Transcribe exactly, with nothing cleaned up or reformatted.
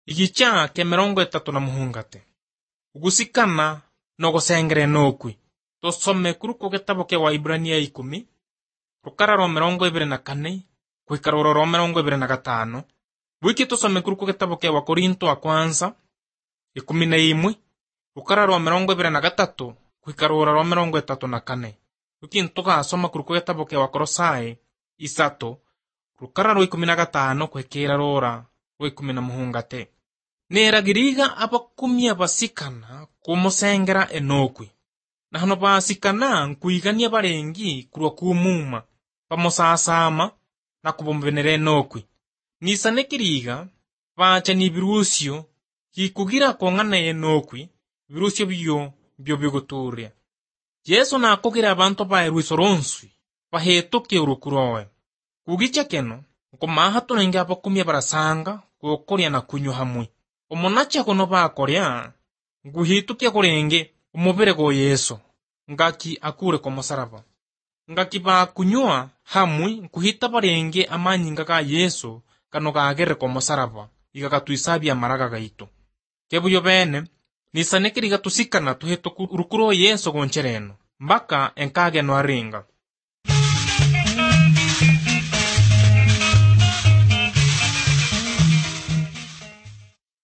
Igicha ke mirongo itatu na muhungate. Ugusikana no gusengere nokwi. Tusome kuruko gitabo ke Waibrania ikumi. Rukara ro mirongo ibiri na kane. Kuikarura ro mirongo ibiri na gatano. Wiki tusome kuruko gitabo ke Wakorinto wa kwanza. Ikumi na imwe. Rukara ro mirongo ibiri na gatatu. Kuikarura ro mirongo itatu na kane. Wiki ntugasoma kuruko gitabo ke Wakolosai isato. Rukara ro ikumi na gatano kwekera rora ro ikumi na muhungate. Neragiriga abakumia basikana kumusengera enokwi. Na hano basikana nkuigania barengi kurwa kumuma bamusasama na kubumbenere enokwi. Nisanekiriga bacha ni birusio kikugira kongana enokwi birusio biyo byo bigoturia. Yesu na akugira abantu ba eruisoronswi bahetoke urukurowe. Kugicha keno nkomaha tunenge abakumia barasanga kukoria na kunyu hamwe. Omonacha kono bakoria nguhitukia kurenge umubere go Yesu ngaki akure ko musaraba. Ngaki ba kunywa hamwe nkuhita barenge amanyinga ga Yesu kano gagere ko musaraba igakatwisabya maraga gaito. Kebuyo bene nisanekiriga tusikana tuheto rukuro Yesu gonchereno mbaka enkage no aringa.